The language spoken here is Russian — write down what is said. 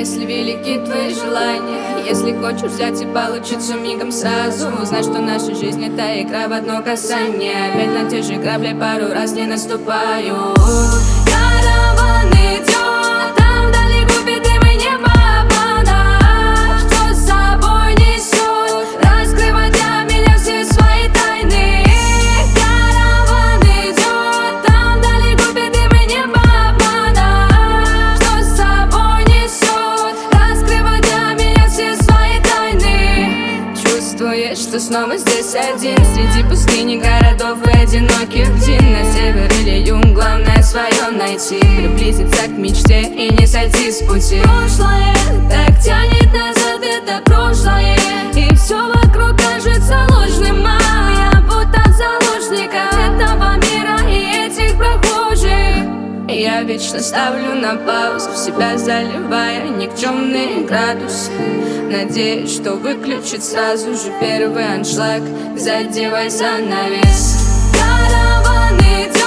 если велики твои желания. Если хочешь взять и получится мигом сразу, знай, что наша жизнь — это игра в одно касание. Опять на те же грабли пару раз не наступаю. Караван идет, там вдали губит дым и небо обмана. Что с собой несет, раскрывать для меня все свои тайны. Караван идет, там вдали губит дым и небо обмана. Что с собой несет, раскрывать для меня все свои тайны. Чувствуешь, что снова здесь один, среди пустыни, городов и одиноких дин. На север или юг, главное свое найти, приблизиться к мечте и не сойти с пути. Прошлое так тянет назад, это прошлое, и все вокруг кажется ложным. Я будто в заложниках этого мира и этих прохожих. Я вечно ставлю на паузу, себя заливая никчемные градусы. Надеюсь, что выключит сразу же первый аншлаг, задевай занавес. Караван идет.